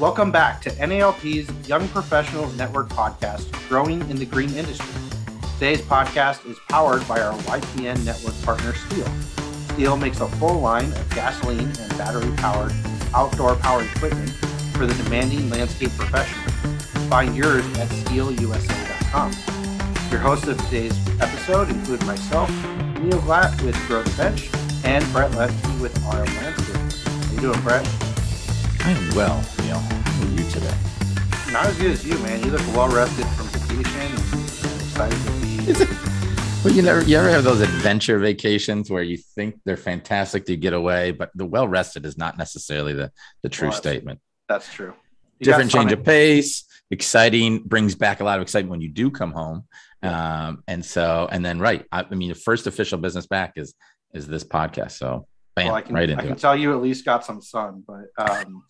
Welcome back to NALP's Young Professionals Network podcast, Growing in the Green Industry. Today's podcast is powered by our YPN network partner, STIHL. STIHL makes a full line of gasoline and battery-powered outdoor power equipment for the demanding landscape professional. Find yours at stihlusa.com. Your hosts of today's episode include myself, Neil Glatt with Grow the Bench, and Brett Lemke with RM Landscape. How you doing, Brett? I am well, Neil. How are you today? Not as good as you, man. You look well rested from vacation and excited to be. Well, you ever have those adventure vacations where you think they're fantastic to get away, but the well rested is not necessarily the true statement. That's true. Different change of pace, exciting, brings back a lot of excitement when you do come home. I mean, the first official business back is this podcast. So bam, well, I can tell you at least got some sun, but I'm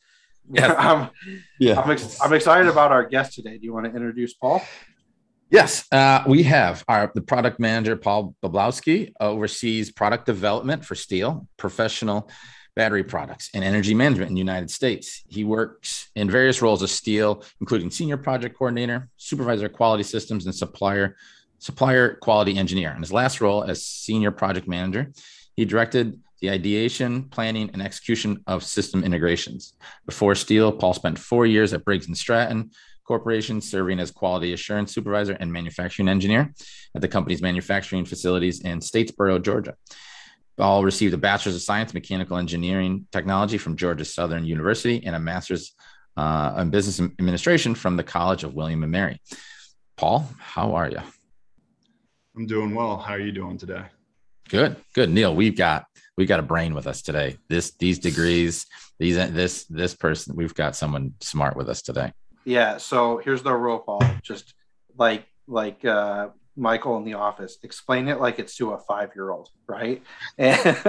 excited about our guest today. Do you want to introduce Paul? Yes, we have the product manager, Paul Boblowski, oversees product development for STIHL, professional battery products, and energy management in the United States. He works in various roles of STIHL, including senior project coordinator, supervisor of quality systems, and supplier quality engineer. In his last role as senior project manager, he directed the ideation, planning, and execution of system integrations. Before STIHL, Paul spent 4 years at Briggs & Stratton Corporation, serving as quality assurance supervisor and manufacturing engineer at the company's manufacturing facilities in Statesboro, Georgia. Paul received a Bachelor's of Science in Mechanical Engineering Technology from Georgia Southern University and a Master's in Business Administration from the College of William & Mary. Paul, how are you? I'm doing well. How are you doing today? Good. Neil, we got a brain with us today. These degrees, this person, we've got someone smart with us today. Yeah. So here's the rule, Paul. Just like Michael in The Office, explain it like it's to a 5-year-old, right? That's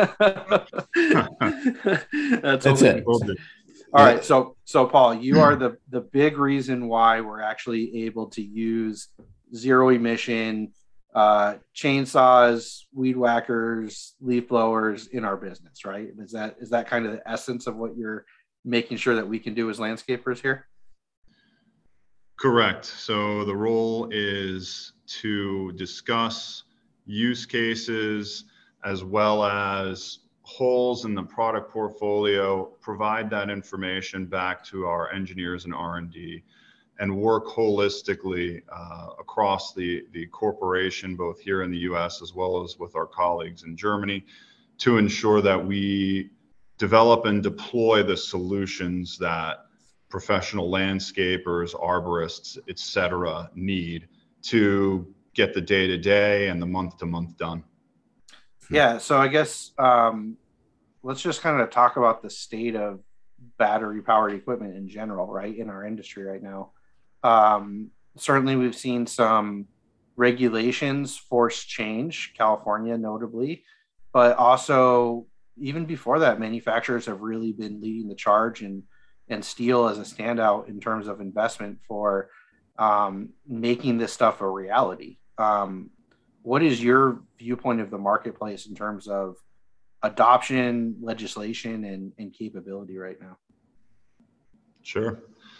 it. All right. So Paul, you are the big reason why we're actually able to use zero emission chainsaws, weed whackers, leaf blowers in our business, right? Is that kind of the essence of what you're making sure that we can do as landscapers here? Correct. So the role is to discuss use cases as well as holes in the product portfolio, provide that information back to our engineers and R&D, and work holistically across the corporation, both here in the US as well as with our colleagues in Germany, to ensure that we develop and deploy the solutions that professional landscapers, arborists, et cetera, need to get the day-to-day and the month-to-month done. Yeah, so I guess let's just kind of talk about the state of battery-powered equipment in general, right, in our industry right now. Certainly, we've seen some regulations force change, California notably, but also even before that, manufacturers have really been leading the charge and STIHL as a standout in terms of investment for making this stuff a reality. What is your viewpoint of the marketplace in terms of adoption, legislation, and capability right now? Sure.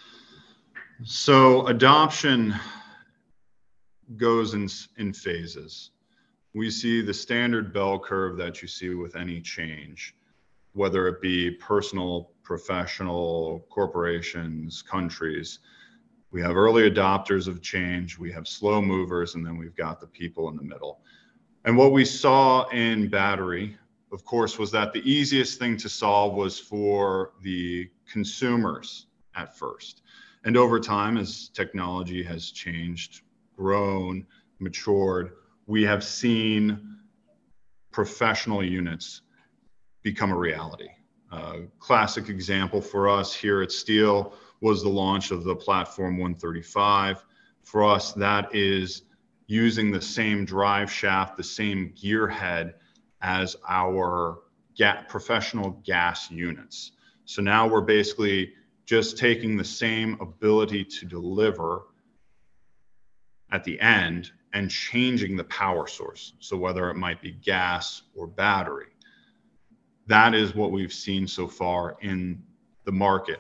So adoption goes in phases. We see the standard bell curve that you see with any change, whether it be personal, professional, corporations, countries. We have early adopters of change, we have slow movers, and then we've got the people in the middle. And what we saw in battery, of course, was that the easiest thing to solve was for the consumers at first. And over time, as technology has changed, grown, matured, we have seen professional units become a reality. Classic example for us here at STIHL was the launch of the Platform 135. For us, that is using the same drive shaft, the same gear head as our professional gas units. So now we're basically just taking the same ability to deliver at the end and changing the power source. So whether it might be gas or battery, that is what we've seen so far in the market.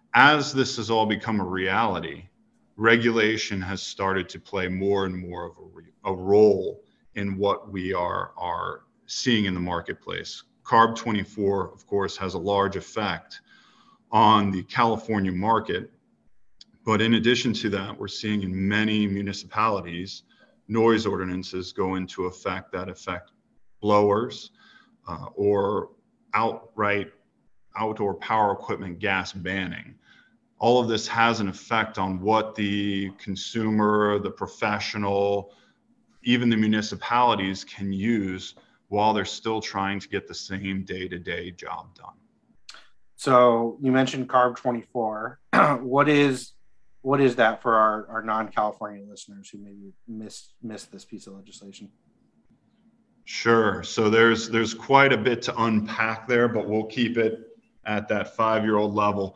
as this has all become a reality, regulation has started to play more and more of a role in what we are seeing in the marketplace. CARB 24, of course, has a large effect on the California market. But in addition to that, we're seeing in many municipalities noise ordinances go into effect that affect blowers or outright outdoor power equipment gas banning. All of this has an effect on what the consumer, the professional, even the municipalities can use while they're still trying to get the same day-to-day job done. So you mentioned CARB 24. What is that for our non-California listeners who maybe missed this piece of legislation? Sure. So there's quite a bit to unpack there, but we'll keep it at that 5-year-old level.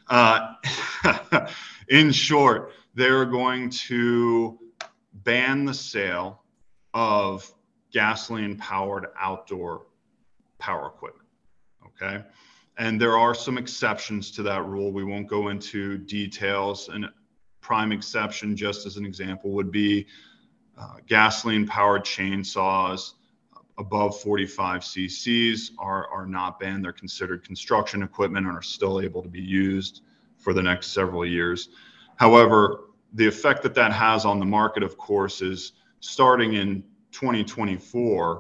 In short, they're going to ban the sale of gasoline-powered outdoor power equipment. Okay. And there are some exceptions to that rule. We won't go into details. And a prime exception, just as an example, would be gasoline-powered chainsaws above 45 cc's are not banned. They're considered construction equipment and are still able to be used for the next several years. However, the effect that has on the market, of course, is starting in 2024,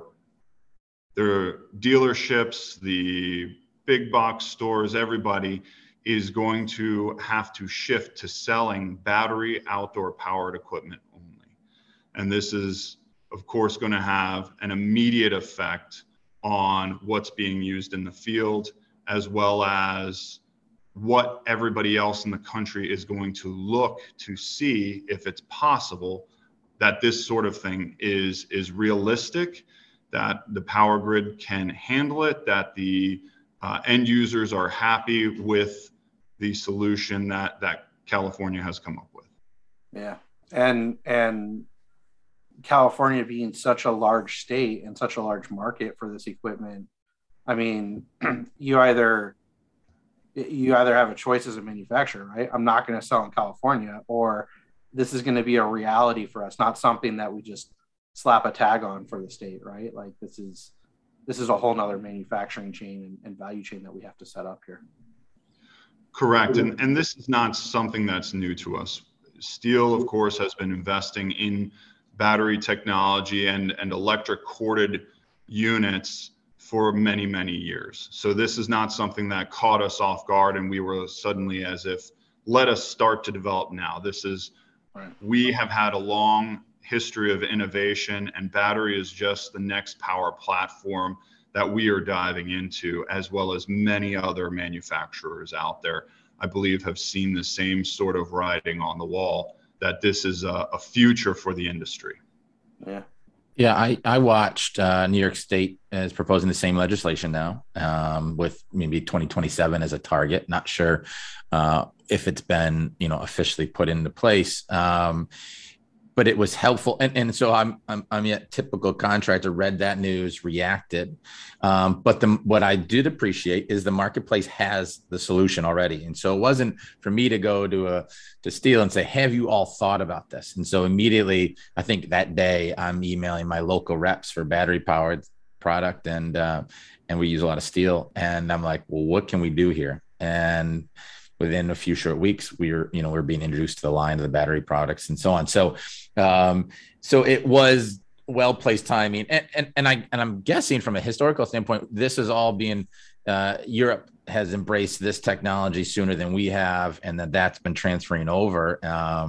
the dealerships, the big box stores, everybody is going to have to shift to selling battery outdoor powered equipment only. And this is, of course, going to have an immediate effect on what's being used in the field, as well as what everybody else in the country is going to look to see if it's possible that this sort of thing is realistic, that the power grid can handle it, that the end users are happy with the solution that California has come up with. Yeah. And California being such a large state and such a large market for this equipment, I mean, you either have a choice as a manufacturer, right? I'm not going to sell in California, or this is going to be a reality for us, not something that we just slap a tag on for the state, right? Like this is a whole nother manufacturing chain and value chain that we have to set up here. Correct. And this is not something that's new to us. Steel, of course, has been investing in battery technology and electric corded units for many, many years. So this is not something that caught us off guard and we were suddenly as if, let us start to develop now. This is, right. We have had a long history of innovation, and battery is just the next power platform that we are diving into, as well as many other manufacturers out there, I believe, have seen the same sort of writing on the wall that this is a future for the industry. Yeah. Yeah, I watched New York State is proposing the same legislation now, with maybe 2027 as a target. Not sure if it's been officially put into place, but it was helpful. And so I'm a typical contractor, read that news, reacted. But what I did appreciate is the marketplace has the solution already. And so it wasn't for me to go to Steel and say, have you all thought about this? And so immediately, I think that day I'm emailing my local reps for battery powered product. And we use a lot of Steel. And I'm like, well, what can we do here? And within a few short weeks, we're being introduced to the line of the battery products and so on. So it was well-placed timing. And I'm guessing from a historical standpoint, this is all being, Europe has embraced this technology sooner than we have, and that's been transferring over,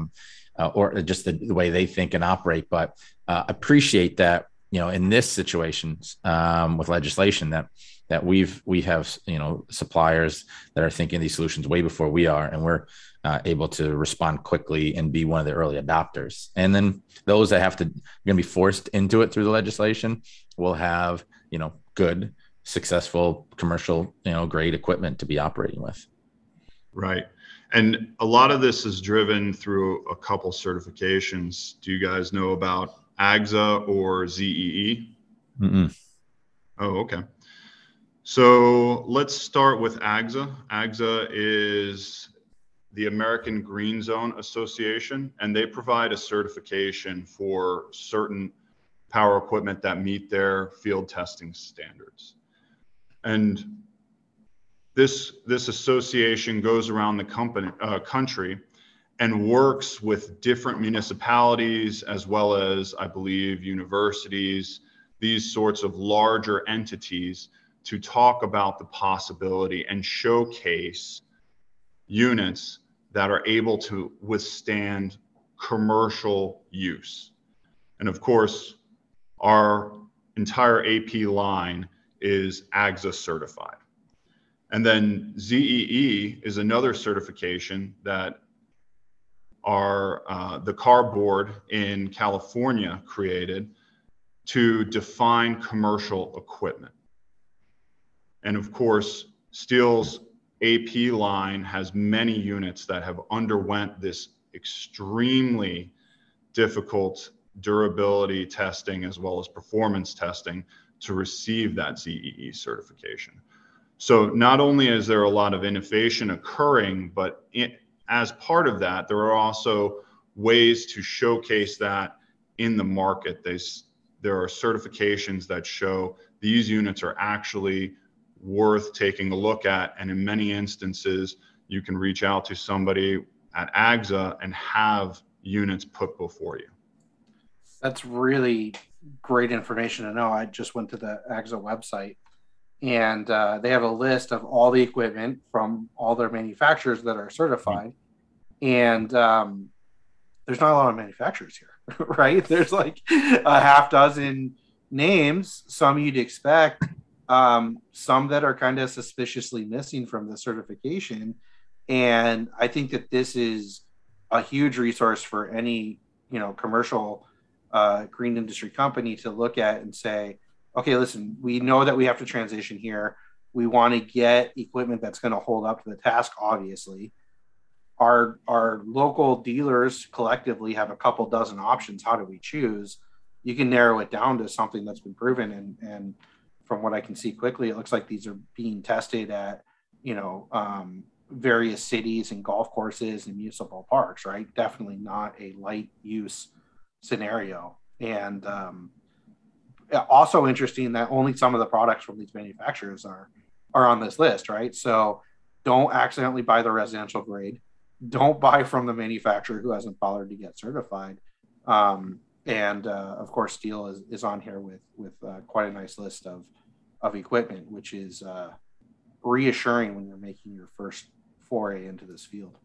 or just the way they think and operate. But appreciate that, in this situation, with legislation that we have suppliers that are thinking these solutions way before we are, and we're able to respond quickly and be one of the early adopters. And then those that going to be forced into it through the legislation will have good, successful commercial grade equipment to be operating with. Right. And a lot of this is driven through a couple certifications. Do you guys know about AGSA or ZEE? Mm-mm. Oh, okay. So let's start with AGSA. AGSA is the American Green Zone Association, and they provide a certification for certain power equipment that meet their field testing standards. And this association goes around the country and works with different municipalities, as well as, I believe, universities, these sorts of larger entities, to talk about the possibility and showcase units that are able to withstand commercial use. And of course, our entire AP line is AGSA certified. And then ZEE is another certification that the CAR board in California created to define commercial equipment. And of course, Steel's AP line has many units that have underwent this extremely difficult durability testing as well as performance testing to receive that ZEE certification. So not only is there a lot of innovation occurring, but as part of that, there are also ways to showcase that in the market. There are certifications that show these units are actually worth taking a look at. And in many instances, you can reach out to somebody at AGSA and have units put before you. That's really great information to know. I just went to the AGSA website, and they have a list of all the equipment from all their manufacturers that are certified. And there's not a lot of manufacturers here, right? There's like a half dozen names, some you'd expect, some that are kind of suspiciously missing from the certification. And I think that this is a huge resource for any, commercial green industry company to look at and say, okay, listen, we know that we have to transition here. We want to get equipment that's going to hold up to the task, obviously. Our local dealers collectively have a couple dozen options. How do we choose? You can narrow it down to something that's been proven. And from what I can see quickly, it looks like these are being tested at, various cities and golf courses and municipal parks, right? Definitely not a light use scenario. And also interesting that only some of the products from these manufacturers are on this list, right? So don't accidentally buy the residential grade. Don't buy from the manufacturer who hasn't bothered to get certified. And of course, Steel is on here with quite a nice list of equipment, which is reassuring when you're making your first foray into this field.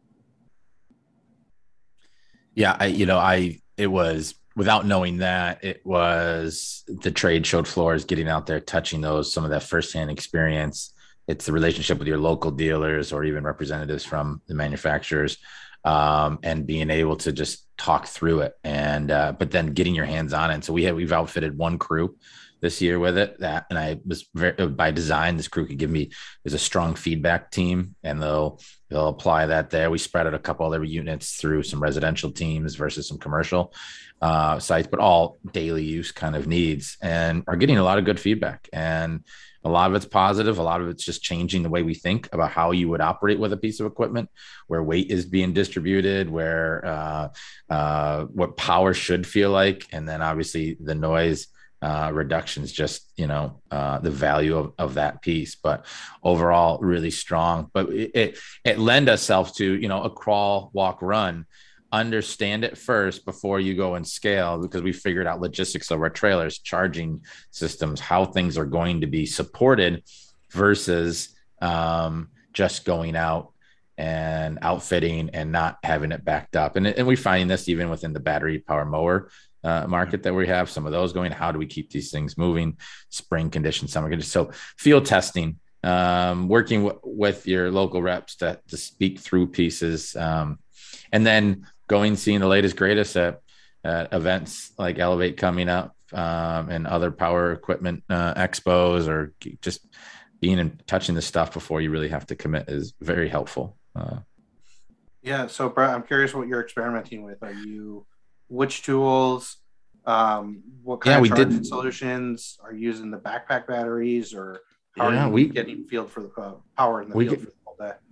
Yeah, it was, without knowing that, it was the trade showed floors, getting out there, touching those, some of that firsthand experience. It's the relationship with your local dealers or even representatives from the manufacturers, and being able to just talk through it. And but then getting your hands on it. And so we've outfitted one crew this year with it, and I was by design. This crew could give me is a strong feedback team, and they'll apply that there. We spread out a couple other units through some residential teams versus some commercial sites, but all daily use kind of needs, and are getting a lot of good feedback. And a lot of it's positive. A lot of it's just changing the way we think about how you would operate with a piece of equipment, where weight is being distributed, where what power should feel like, and then obviously the noise reductions, just the value of that piece. But overall, really strong. But it lend itself to a crawl, walk, run. Understand it first before you go and scale, because we figured out logistics of our trailers, charging systems, how things are going to be supported versus just going out and outfitting and not having it backed up. And we're finding this even within the battery power mower market that we have, some of those going, how do we keep these things moving, spring conditions, summer conditions. So field testing, working with your local reps to speak through pieces, and then seeing the latest, greatest at events like Elevate coming up, and other power equipment expos, or just being and touching the stuff before you really have to commit is very helpful. Yeah. So Brett, I'm curious what you're experimenting with. Which tools, what kind of charging solutions are you using? The backpack batteries, or how are you getting field for the power in the field for the whole day?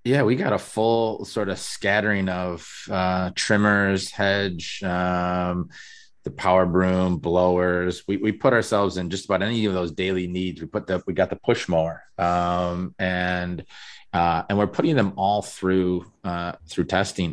Yeah, we got a full sort of scattering of trimmers, hedge, the power broom, blowers. We put ourselves in just about any of those daily needs. We got the push mower, and we're putting them all through testing,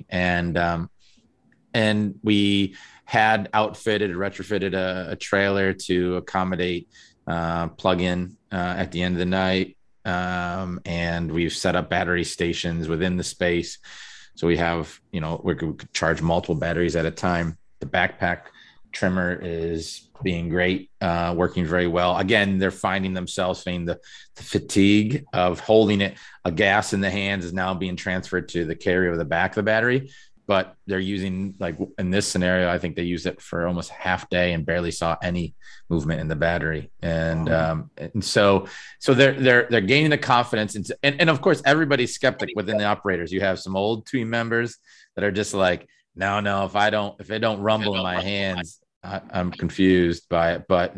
and we had retrofitted a trailer to accommodate plug-in at the end of the night. And we've set up battery stations within the space. So we have, we could charge multiple batteries at a time. The backpack trimmer is being great, working very well. Again, they're finding themselves saying the fatigue of holding it. A gas in the hands is now being transferred to the carrier of the back of the battery, but they're using, like in this scenario, I think they used it for almost half day and barely saw any movement in the battery. And so they're gaining the confidence. And of course, everybody's skeptic within the operators. You have some old team members that are just like, no, if it don't rumble in my hands, I'm confused by it. But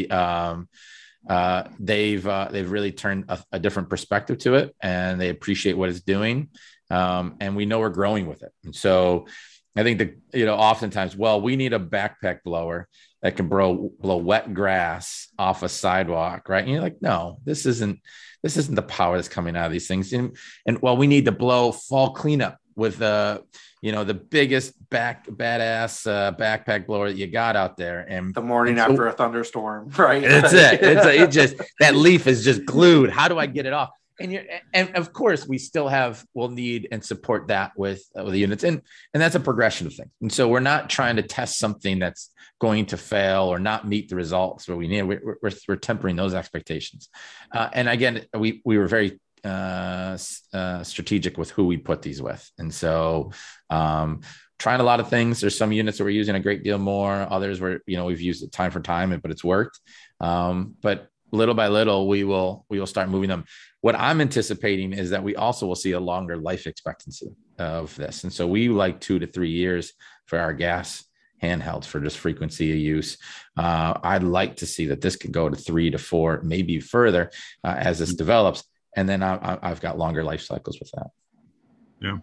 they've really turned a different perspective to it, and they appreciate what it's doing. And we know we're growing with it. And so I think that, oftentimes, we need a backpack blower that can blow wet grass off a sidewalk, right? And you're like, no, this isn't the power that's coming out of these things. And we need to blow fall cleanup with the biggest badass backpack blower that you got out there. And the morning after a thunderstorm, right? That's it. That leaf is just glued. How do I get it off? And of course, we'll need and support that with the units, and that's a progression of things. And so we're not trying to test something that's going to fail or not meet the results where we need. We're tempering those expectations. And again, we were very strategic with who we put these with, and so trying a lot of things. There's some units that we're using a great deal more. Others where we've used it time for time, but it's worked. But little by little, we will start moving them. What I'm anticipating is that we also will see a longer life expectancy of this. And so we like 2 to 3 years for our gas handhelds for just frequency of use. I'd like to see that this could go to 3 to 4, maybe further as this develops. And then I've got longer life cycles with that. Yeah.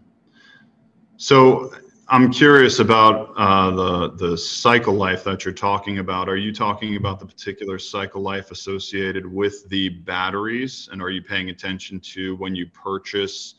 So I'm curious about the cycle life that you're talking about. Are you talking about the particular cycle life associated with the batteries? And are you paying attention to when you purchase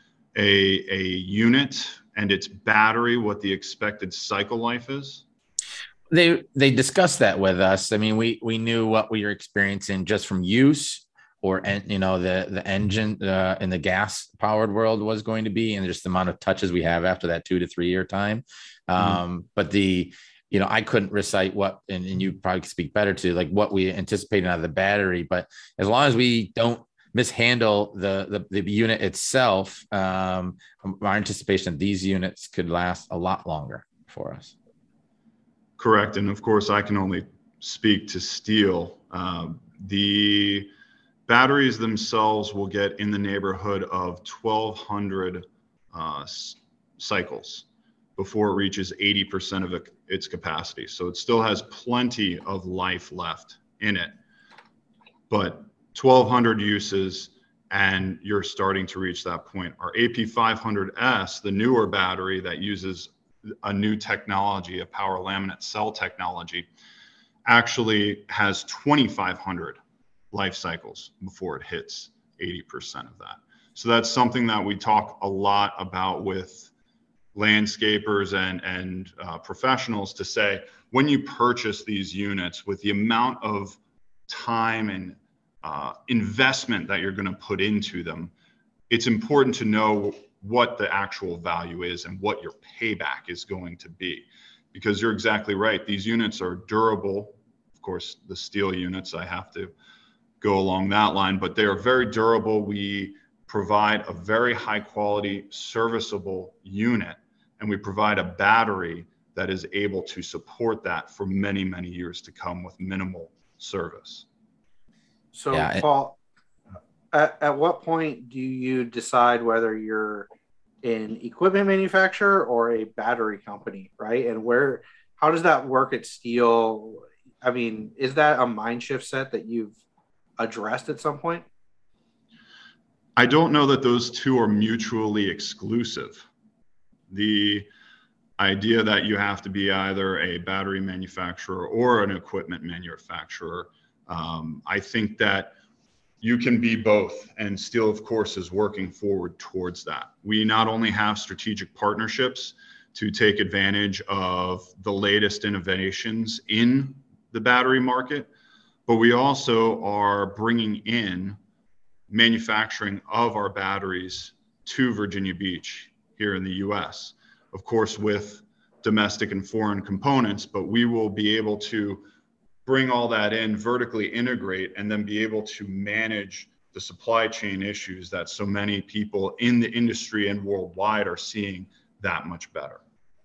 a unit and its battery, what the expected cycle life is? They discussed that with us. I mean, we knew what we were experiencing just from use, or the engine in the gas powered world was going to be, and just the amount of touches we have after that 2 to 3 year time. But I couldn't recite what, and you probably speak better to, like what we anticipated out of the battery. But as long as we don't mishandle the unit itself, our anticipation of these units could last a lot longer for us. Correct. And of course, I can only speak to steel. The batteries themselves will get in the neighborhood of 1,200 cycles before it reaches 80% of its capacity. So it still has plenty of life left in it. But 1,200 uses, and you're starting to reach that point. Our AP500S, the newer battery that uses a new technology, a power laminate cell technology, actually has 2,500 life cycles before it hits 80% of that. So that's something that we talk a lot about with landscapers and professionals, to say, when you purchase these units, with the amount of time and investment that you're going to put into them, it's important to know what the actual value is and what your payback is going to be. Because you're exactly right. These units are durable. Of course, the steel units, I have to go along that line, but they are very durable. We provide a very high quality, serviceable unit, and we provide a battery that is able to support that for many, many years to come with minimal service. So, yeah, Paul, at what point do you decide whether you're an equipment manufacturer or a battery company, right? And how does that work at Steel? I mean, is that a mind shift set that you've addressed at some point? I don't know that those two are mutually exclusive. The idea that you have to be either a battery manufacturer or an equipment manufacturer, I think that you can be both, and Steel, of course, is working forward towards that. We not only have strategic partnerships to take advantage of the latest innovations in the battery market, but we also are bringing in manufacturing of our batteries to Virginia Beach here in the US, of course, with domestic and foreign components, but we will be able to bring all that in, vertically integrate, and then be able to manage the supply chain issues that so many people in the industry and worldwide are seeing that much better.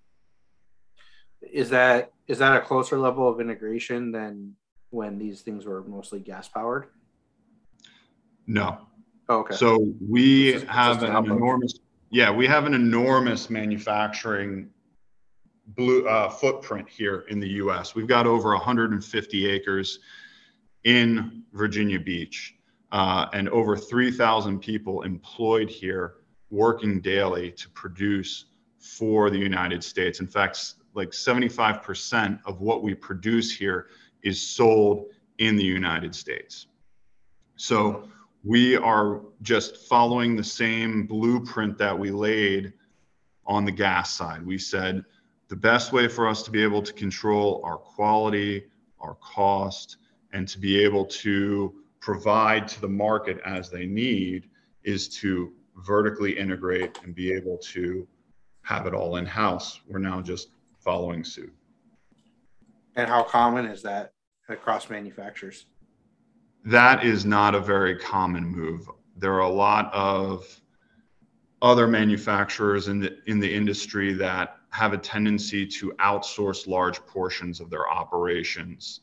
Is that a closer level of integration than when these things were mostly gas powered? No. Oh, okay. So we have an enormous manufacturing footprint here in the US. We've got over 150 acres in Virginia Beach, and over 3,000 people employed here working daily to produce for the United States. In fact, like 75% of what we produce here is sold in the United States. So we are just following the same blueprint that we laid on the gas side. We said the best way for us to be able to control our quality, our cost, and to be able to provide to the market as they need is to vertically integrate and be able to have it all in-house. We're now just following suit. And how common is that across manufacturers? That is not a very common move. There are a lot of other manufacturers in the industry that have a tendency to outsource large portions of their operations.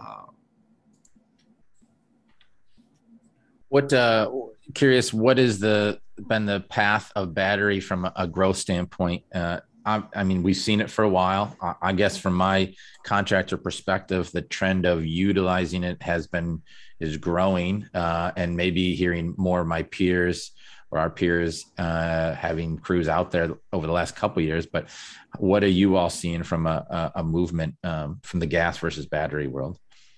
Curious, what is been the path of battery from a growth standpoint? I mean, we've seen it for a while. I guess from my contractor perspective, the trend of utilizing it is growing, and maybe hearing more of my peers or our peers having crews out there over the last couple of years. But what are you all seeing from a movement from the gas versus battery world?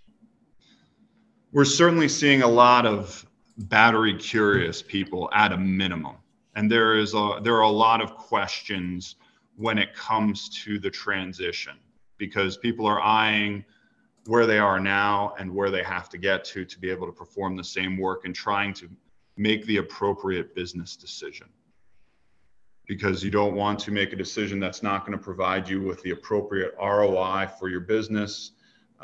We're certainly seeing a lot of battery curious people at a minimum, and there are a lot of questions when it comes to the transition, because people are eyeing where they are now and where they have to get to be able to perform the same work, and trying to make the appropriate business decision, because you don't want to make a decision that's not going to provide you with the appropriate ROI for your business.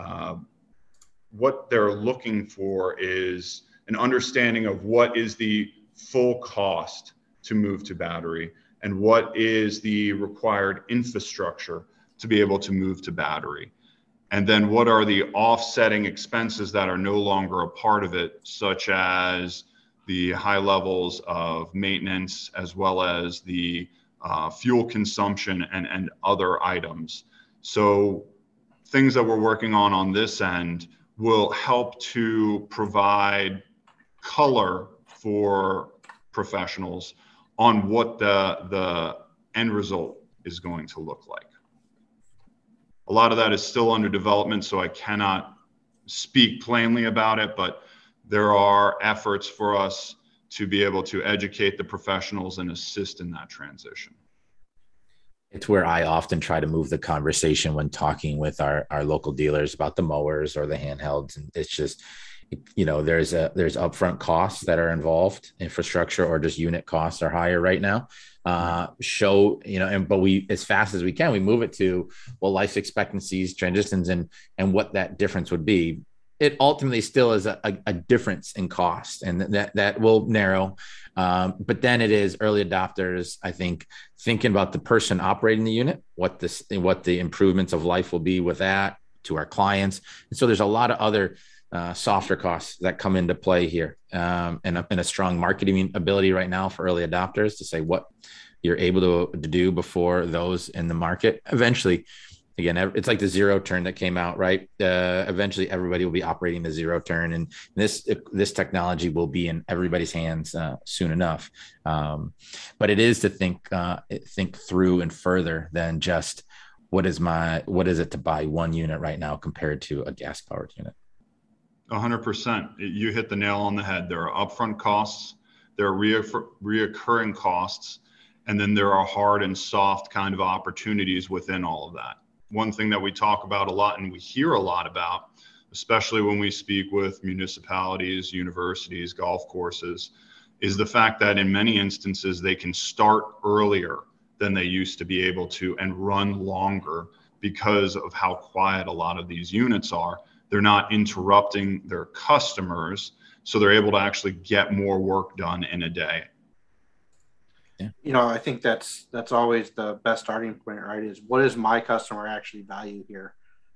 What they're looking for is an understanding of what is the full cost to move to battery, and what is the required infrastructure to be able to move to battery. And then what are the offsetting expenses that are no longer a part of it, such as the high levels of maintenance, as well as the fuel consumption and other items. So things that we're working on this end will help to provide color for professionals on what the end result is going to look like. A lot of that is still under development, so I cannot speak plainly about it, but there are efforts for us to be able to educate the professionals and assist in that transition. It's where I often try to move the conversation when talking with our local dealers about the mowers or the handhelds. And it's just, there's upfront costs that are involved, infrastructure or just unit costs are higher right now. But we, as fast as we can, we move it to, well, life expectancies, transitions, and what that difference would be. It ultimately still is a difference in cost, and that will narrow. But then it is early adopters, I think, thinking about the person operating the unit, what the improvements of life will be with that to our clients. And so there's a lot of other softer costs that come into play here, and a strong marketing ability right now for early adopters to say what you're able to do before those in the market eventually again, it's like the zero turn that came out, right? Eventually everybody will be operating the zero turn, and this technology will be in everybody's hands soon enough. But it is to think through and further than just what is it to buy one unit right now compared to a gas powered unit. 100%. You hit the nail on the head. There are upfront costs, there are reoccurring costs, and then there are hard and soft kind of opportunities within all of that. One thing that we talk about a lot and we hear a lot about, especially when we speak with municipalities, universities, golf courses, is the fact that in many instances they can start earlier than they used to be able to and run longer because of how quiet a lot of these units are. They're not interrupting their customers, so they're able to actually get more work done in a day. Yeah. You know, I think that's always the best starting point, right? Is what does my customer actually value here,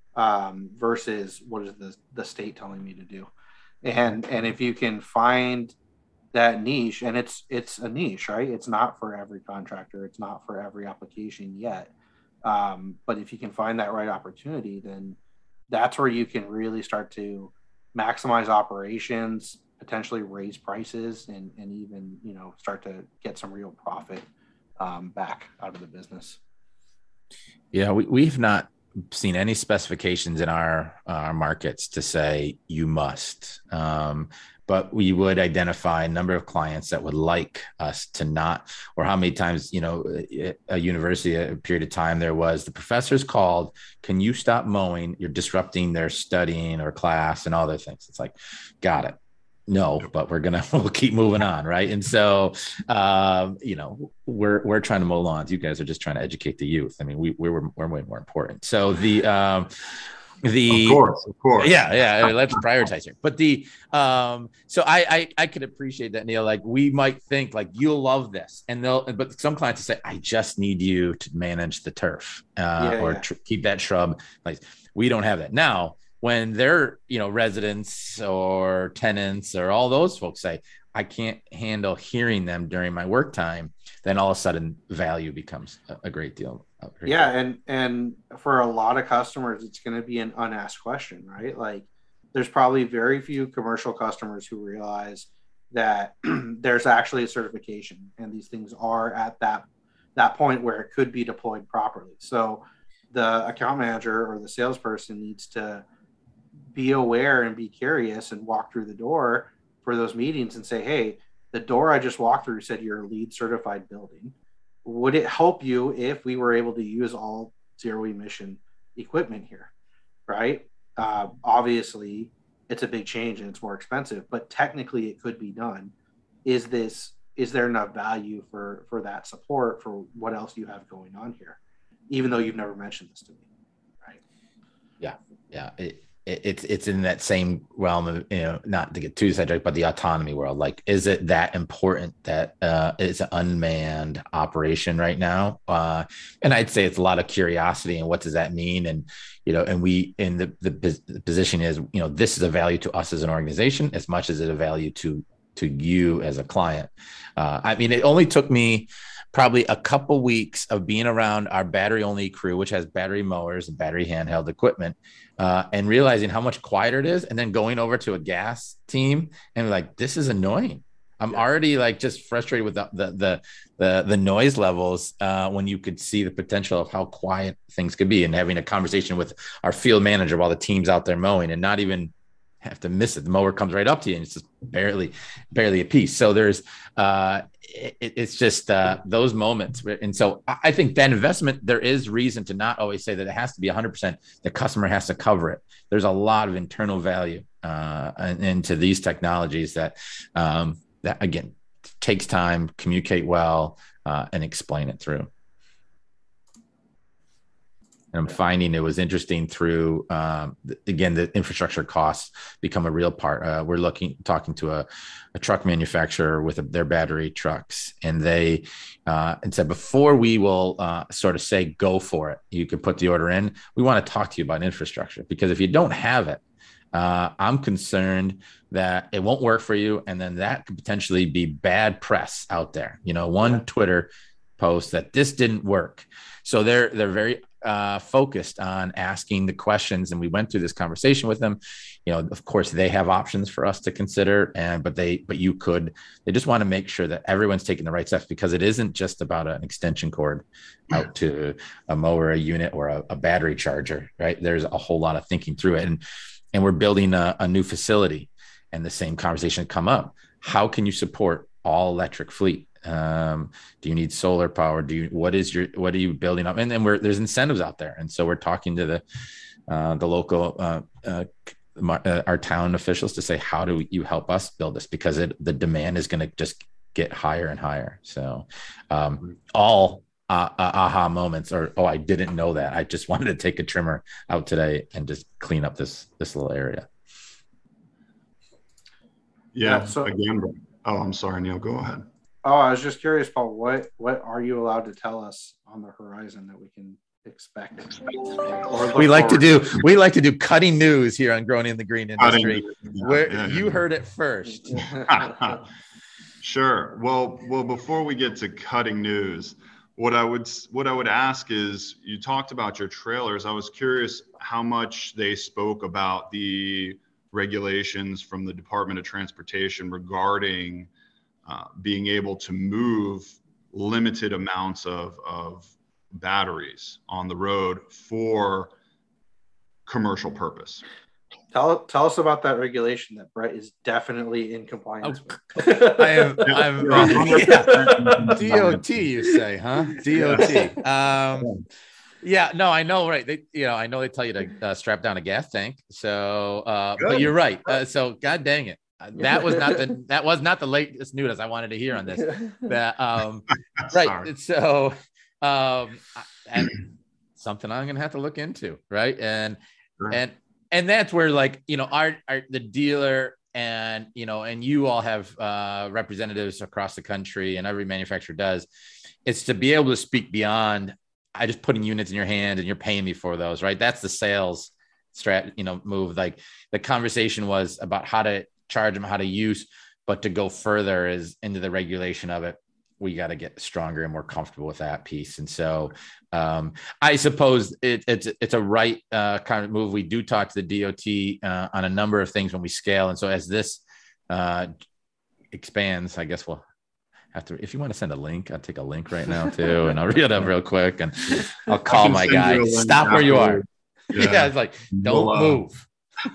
versus what is the state telling me to do, and if you can find that niche, and it's a niche, right? It's not for every contractor, it's not for every application yet, but if you can find that right opportunity, then that's where you can really start to maximize operations, potentially raise prices, and even, you know, start to get some real profit back out of the business. Yeah, we've not seen any specifications in our markets to say you must, but we would identify a number of clients that would like us to not, or how many times, you know, a university, a period of time there was the professors called, can you stop mowing? You're disrupting their studying or class and all those things. It's like, got it. No, but we'll keep moving on. Right. And so, you know, we're trying to mow lawns. You guys are just trying to educate the youth. I mean, we're way more important. So of course. Yeah. Let's prioritize here. But so I could appreciate that, Neil. Like, we might think like, you'll love this, but some clients will say, I just need you to manage the turf, keep that shrub. Like, we don't have that now. When they're, you know, residents or tenants or all those folks say, I can't handle hearing them during my work time, then all of a sudden value becomes a great deal. And for a lot of customers, it's going to be an unasked question, right? Like, there's probably very few commercial customers who realize that there's actually a certification, and these things are at that point where it could be deployed properly. So the account manager or the salesperson needs to be aware and be curious and walk through the door for those meetings and say, hey, the door I just walked through said you're a LEED certified building. Would it help you if we were able to use all zero emission equipment here? Right. Obviously it's a big change and it's more expensive, but technically it could be done. Is there enough value for that support for what else you have going on here, even though you've never mentioned this to me? Right. Yeah. It's in that same realm of, you know, not to get too sidetracked, but the autonomy world. Like, is it that important that it's an unmanned operation right now? And I'd say it's a lot of curiosity and what does that mean? And, you know, and the position is, you know, this is a value to us as an organization as much as it's a value to you as a client. I mean, it only took me probably a couple weeks of being around our battery only crew, which has battery mowers and battery handheld equipment, and realizing how much quieter it is. And then going over to a gas team and like, this is annoying. I'm already like just frustrated with the noise levels, when you could see the potential of how quiet things could be, and having a conversation with our field manager while the team's out there mowing and not even have to miss it. The mower comes right up to you and it's just barely a piece. So there's, it's just those moments. And so I think that investment, there is reason to not always say that it has to be 100%. The customer has to cover it. There's a lot of internal value into these technologies that again, takes time, communicate well, and explain it through. And I'm finding it was interesting through, again, the infrastructure costs become a real part. We're talking to a truck manufacturer with their battery trucks, and they said, before we will sort of say, go for it, you can put the order in, we want to talk to you about infrastructure, because if you don't have it, I'm concerned that it won't work for you. And then that could potentially be bad press out there. You know, one Twitter post that this didn't work. So they're very focused on asking the questions, and we went through this conversation with them. Of course, they have options for us to consider, but they just want to make sure that everyone's taking the right steps, because it isn't just about an extension cord out to a mower, a unit, or a battery charger, right? There's a whole lot of thinking through it, and we're building a new facility, and the same conversation come up. How can you support all electric fleet? Do you need solar power? What are you building up? And then there's incentives out there. And so we're talking to the local, our town officials to say, how do you help us build this? Because the demand is going to just get higher and higher. So, all aha moments, or, oh, I didn't know that. I just wanted to take a trimmer out today and just clean up this little area. Yeah. So again, I'm sorry, Neil, go ahead. Oh, I was just curious, Paul, what are you allowed to tell us on the horizon that we can expect? We like to do cutting news here on Growing in the Green Industry. You heard it first. Sure. Well, before we get to cutting news, what I would ask is, you talked about your trailers. I was curious how much they spoke about the regulations from the Department of Transportation regarding being able to move limited amounts of batteries on the road for commercial purpose. Tell us about that regulation that Brett is definitely in compliance with. I'm DOT, you say, huh? DOT. Yeah, no, I know, right? I know they tell you to strap down a gas tank. So, but you're right. So, God dang it. That was not the latest news I wanted to hear on this. Right. So, and something I'm gonna have to look into, right? And that's where, like, the dealer and you all have representatives across the country, and every manufacturer does. It's to be able to speak beyond I just putting units in your hand and you're paying me for those, right? That's the sales move. Like, the conversation was about how to charge them, how to use, but to go further is into the regulation of it. We got to get stronger and more comfortable with that piece. And so I suppose it's a right kind of move. We do talk to the DOT on a number of things when we scale. And so as this expands, I guess we'll have to, if you want to send a link, I'll take a link right now too, and I'll read it up real quick, and I'll call my guy. Stop where you are. Yeah, it's like, don't move.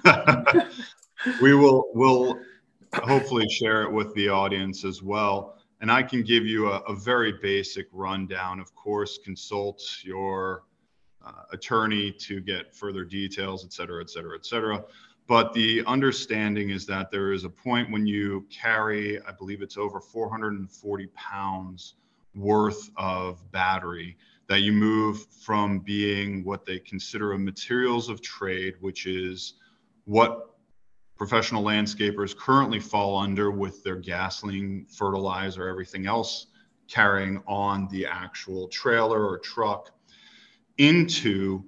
We'll hopefully share it with the audience as well. And I can give you a very basic rundown. Of course, consult your attorney to get further details, et cetera, et cetera, et cetera. But the understanding is that there is a point when you carry, I believe it's over 440 pounds worth of battery, that you move from being what they consider a materials of trade, which is what professional landscapers currently fall under with their gasoline, fertilizer, everything else carrying on the actual trailer or truck, into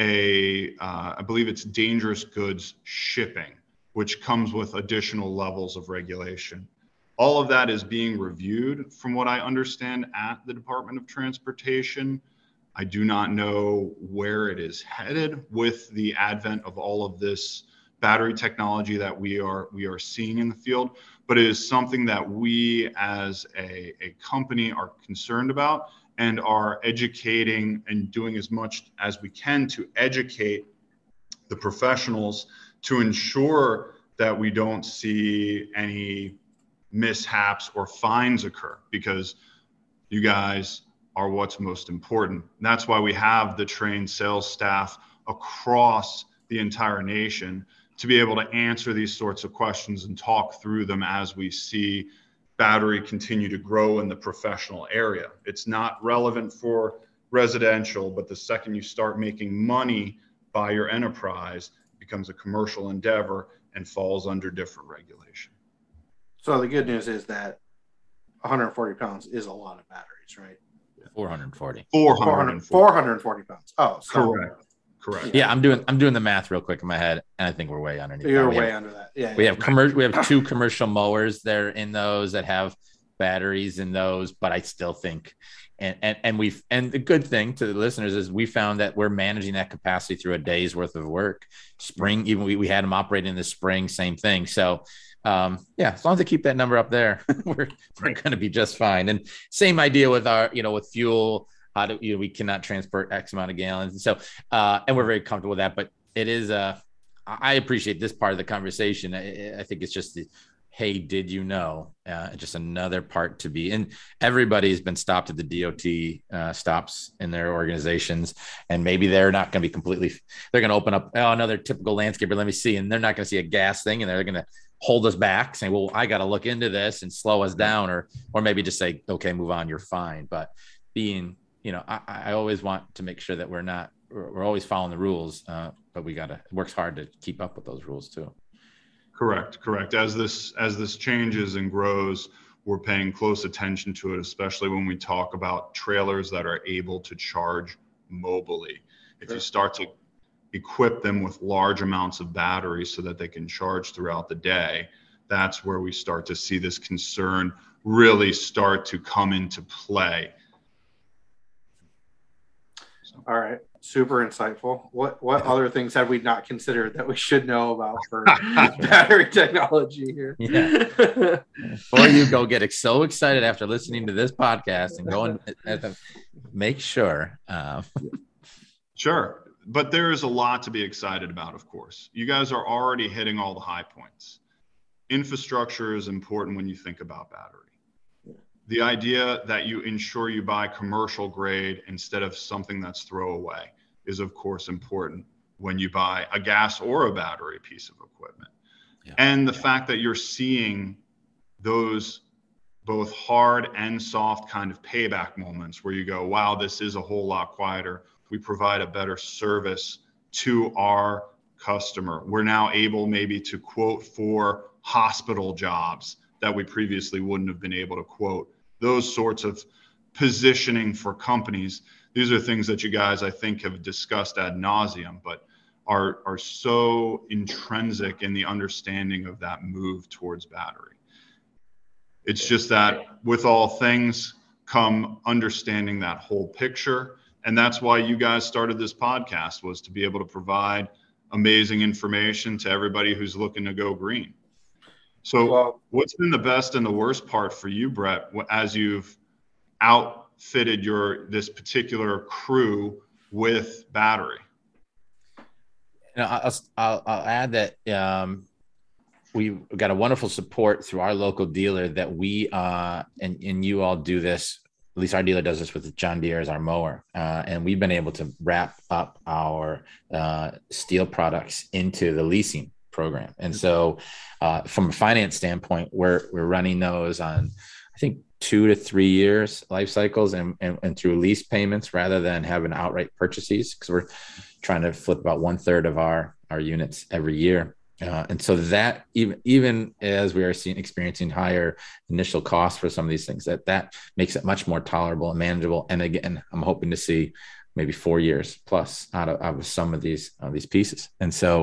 I believe it's dangerous goods shipping, which comes with additional levels of regulation. All of that is being reviewed, from what I understand, at the Department of Transportation. I do not know where it is headed with the advent of all of this battery technology that we are seeing in the field, but it is something that we as a company are concerned about, and are educating and doing as much as we can to educate the professionals to ensure that we don't see any mishaps or fines occur, because you guys are what's most important. And that's why we have the trained sales staff across the entire nation to be able to answer these sorts of questions and talk through them as we see battery continue to grow in the professional area. It's not relevant for residential, but the second you start making money by your enterprise, it becomes a commercial endeavor and falls under different regulation. So the good news is that 140 pounds is a lot of batteries, right? 440 pounds. Oh, so correct. Yeah, I'm doing the math real quick in my head, and I think we're way underneath. You're way under that. Yeah. We have two commercial mowers there in those that have batteries in those, but I still think And the good thing to the listeners is we found that we're managing that capacity through a day's worth of work. Spring, even we had them operating in the spring, same thing. So as long as they keep that number up there, we're going to be just fine. And same idea with our, with fuel. We cannot transport X amount of gallons. And so, and we're very comfortable with that. But it is, I appreciate this part of the conversation. I think it's just hey, did you know? Just another part to be. And everybody's been stopped at the DOT stops in their organizations. And maybe they're not going to be completely, they're going to open up another typical landscaper. Let me see. And they're not going to see a gas thing. And they're going to hold us back saying, well, I got to look into this and slow us down, or maybe just say, okay, move on, you're fine. But being, I always want to make sure that we're always following the rules, but it works hard to keep up with those rules too. Correct. As this changes and grows, we're paying close attention to it, especially when we talk about trailers that are able to charge mobily. If you start to equip them with large amounts of batteries so that they can charge throughout the day, that's where we start to see this concern really start to come into play. All right. Super insightful. What other things have we not considered that we should know about for battery technology here? Yeah. Or you go get so excited after listening to this podcast and go and make sure. Sure. But there is a lot to be excited about, of course. You guys are already hitting all the high points. Infrastructure is important when you think about battery. The idea that you ensure you buy commercial grade instead of something that's throwaway is, of course, important when you buy a gas or a battery piece of equipment. Yeah. And the fact that you're seeing those both hard and soft kind of payback moments where you go, wow, this is a whole lot quieter. We provide a better service to our customer. We're now able maybe to quote for hospital jobs that we previously wouldn't have been able to quote. Those sorts of positioning for companies. These are things that you guys, I think, have discussed ad nauseum, but are so intrinsic in the understanding of that move towards battery. It's just that with all things come understanding that whole picture. And that's why you guys started this podcast, was to be able to provide amazing information to everybody who's looking to go green. So what's been the best and the worst part for you, Brett, as you've outfitted this particular crew with battery? I'll add that we've got a wonderful support through our local dealer that we and you all do this. At least our dealer does this with John Deere as our mower. And we've been able to wrap up our steel products into the leasing program. And so from a finance standpoint, we're running those on, I think, 2 to 3 years life cycles and through lease payments rather than having outright purchases, because we're trying to flip about 1/3 of our units every year. And so that even as we are experiencing higher initial costs for some of these things, that makes it much more tolerable and manageable. And again, I'm hoping to see maybe 4 years plus out of some of these pieces. And so,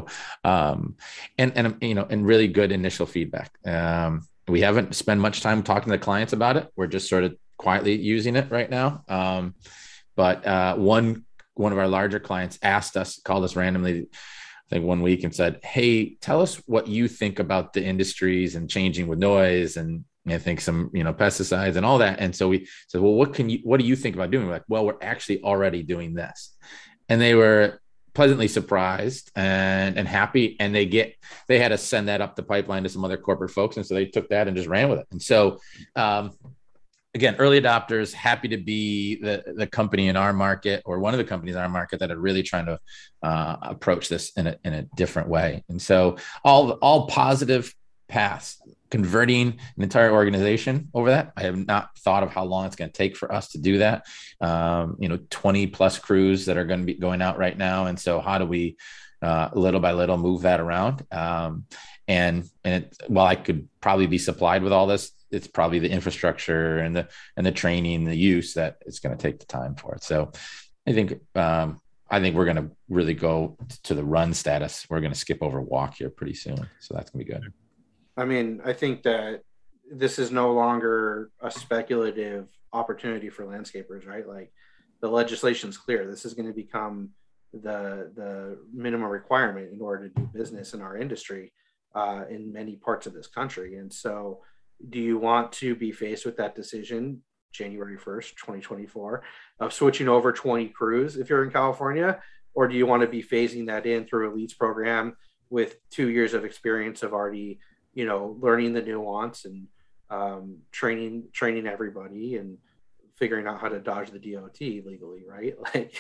and really good initial feedback. We haven't spent much time talking to the clients about it. We're just sort of quietly using it right now. But one of our larger clients called us randomly, I think one week, and said, hey, tell us what you think about the industries and changing with noise and I think some, pesticides and all that. And so we said, well, what do you think about doing? We're like, well, we're actually already doing this. And they were pleasantly surprised and happy. And they had to send that up the pipeline to some other corporate folks. And so they took that and just ran with it. And so, again, early adopters, happy to be the company in our market, or one of the companies in our market, that are really trying to approach this in a different way. And so all positive paths. Converting an entire organization over that, I have not thought of how long it's going to take for us to do that. 20 plus crews that are going to be going out right now. And so how do we little by little move that around? While I could probably be supplied with all this, it's probably the infrastructure and the training, the use, that it's going to take the time for it. So I think we're going to really go to the run status. We're going to skip over walk here pretty soon. So that's going to be good. I mean, I think that this is no longer a speculative opportunity for landscapers, right? Like the legislation's clear. This is going to become the minimum requirement in order to do business in our industry in many parts of this country. And so, do you want to be faced with that decision January 1st, 2024, of switching over 20 crews if you're in California? Or do you want to be phasing that in through a leads program with 2 years of experience of already, learning the nuance and training everybody and figuring out how to dodge the DOT legally, right? Like,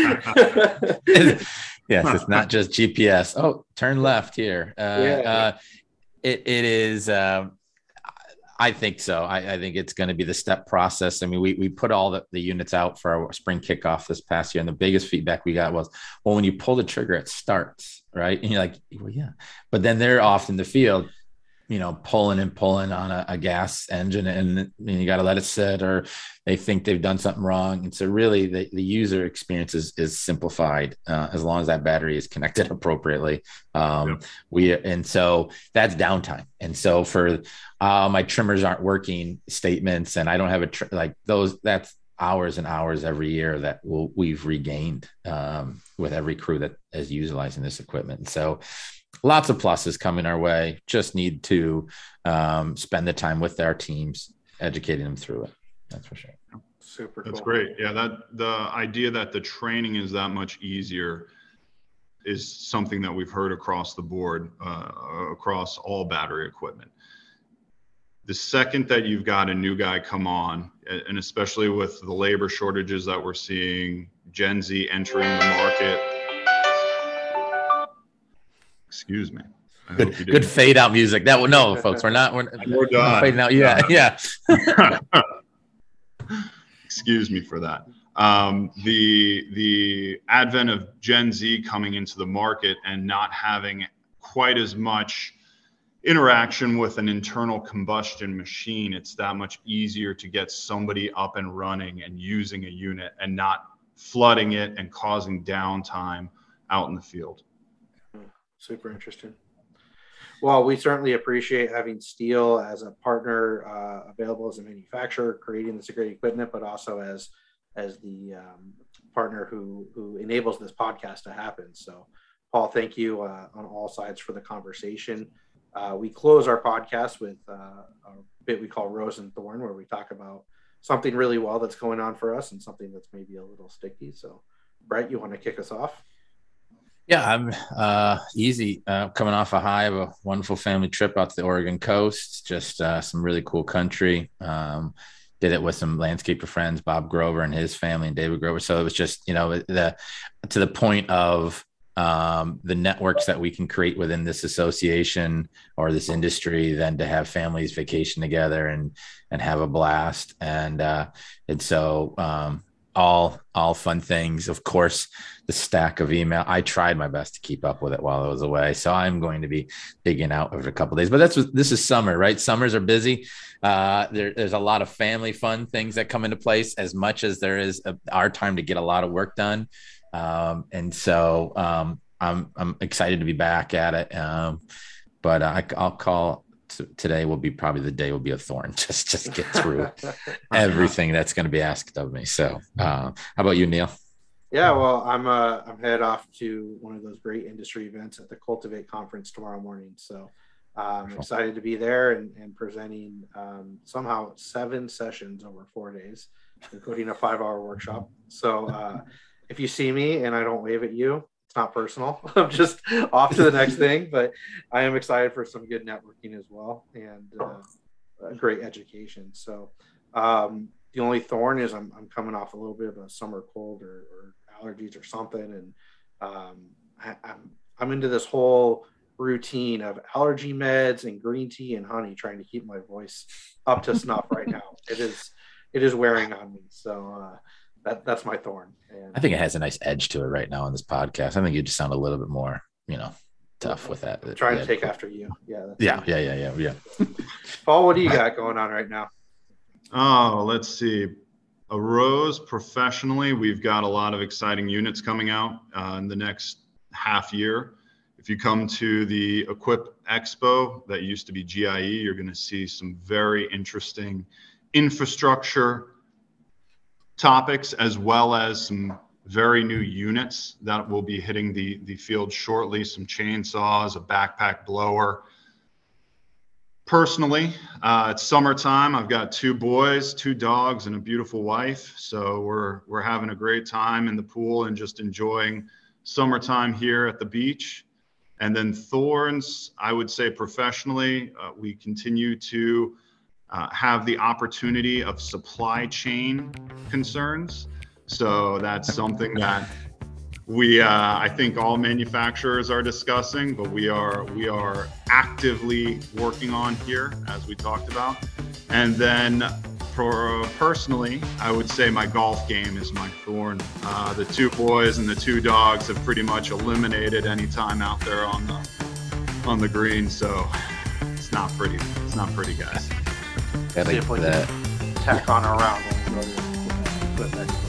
yes, it's not just GPS. Oh, turn left here. It is. I think so. I think it's going to be the step process. I mean, we put all the units out for our spring kickoff this past year, and the biggest feedback we got was, well, when you pull the trigger, it starts, right? And you're like, well, yeah. But then they're off in the field, pulling on a gas engine, and you got to let it sit, or they think they've done something wrong. And so really the user experience is simplified as long as that battery is connected appropriately. And so that's downtime. And so for my trimmers aren't working statements, and I don't have that's hours and hours every year that we've regained with every crew that is utilizing this equipment. And so lots of pluses coming our way. Just need to spend the time with our teams, educating them through it. That's for sure. Super That's cool. great. Yeah, the idea that the training is that much easier is something that we've heard across the board, across all battery equipment. The second that you've got a new guy come on, and especially with the labor shortages that we're seeing, Gen Z entering the market. Excuse me. Good fade out music. No, folks, we're done. Fading out. Yeah. Excuse me for that. The advent of Gen Z coming into the market and not having quite as much interaction with an internal combustion machine, it's that much easier to get somebody up and running and using a unit and not flooding it and causing downtime out in the field. Super interesting. Well, we certainly appreciate having Stihl as a partner, available as a manufacturer, creating this great equipment, but also as the partner who enables this podcast to happen. So, Paul, thank you on all sides for the conversation. We close our podcast with a bit we call Rose and Thorn, where we talk about something really well that's going on for us and something that's maybe a little sticky. So, Brett, you want to kick us off? Yeah, I'm easy. Coming off a high of a wonderful family trip out to the Oregon coast, just some really cool country. Did it with some landscaper friends, Bob Grover and his family, and David Grover. So it was just, to the point of the networks that we can create within this association or this industry, then to have families vacation together and have a blast. And so all fun things. Of course, the stack of email, I tried my best to keep up with it while I was away. So I'm going to be digging out over a couple of days, but this is summer, right? Summers are busy. There's a lot of family fun things that come into place as much as there is our time to get a lot of work done. And so I'm excited to be back at it. But I'll call today will be probably the day will be a thorn. Just get through everything that's going to be asked of me. So how about you, Neil? Yeah, well, I'm headed off to one of those great industry events at the Cultivate conference tomorrow morning. So I'm excited to be there and presenting somehow 7 sessions over 4 days, including a 5-hour workshop. So if you see me and I don't wave at you, it's not personal. I'm just off to the next thing, but I am excited for some good networking as well and a great education. So the only thorn is I'm coming off a little bit of a summer cold or allergies or something. And I'm into this whole routine of allergy meds and green tea and honey, trying to keep my voice up to snuff right now. It is wearing on me. So that's my thorn. And I think it has a nice edge to it right now on this podcast. I think you just sound a little bit more, tough with that. Trying to take after you. Yeah. Yeah. Paul, what do you got going on right now? Oh, let's see. Arose professionally, we've got a lot of exciting units coming out in the next half year. If you come to the Equip Expo that used to be GIE, you're going to see some very interesting infrastructure topics, as well as some very new units that will be hitting the field shortly, some chainsaws, a backpack blower. Personally, it's summertime. I've got 2 boys, 2 dogs, and a beautiful wife. So we're having a great time in the pool and just enjoying summertime here at the beach. And then Thorns, I would say professionally, we continue to have the opportunity of supply chain concerns. So that's something that we, I think all manufacturers are discussing, but we are actively working on here, as we talked about. And then personally, I would say my golf game is my thorn. The 2 boys and the 2 dogs have pretty much eliminated any time out there on the green. So it's not pretty. It's not pretty, guys. I like that. Tack on a round when we go to Equip Expo.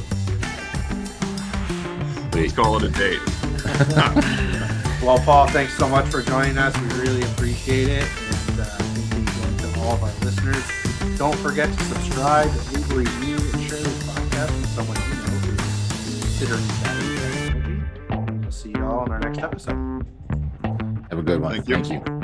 Let's call it a date. Well, Paul, thanks so much for joining us. We really appreciate it. And thank you again to all of our listeners. Don't forget to subscribe, leave a review, and share this podcast with someone you know who's considering battery technology. We'll see you all in our next episode. Have a good one. Thank you. Thank you.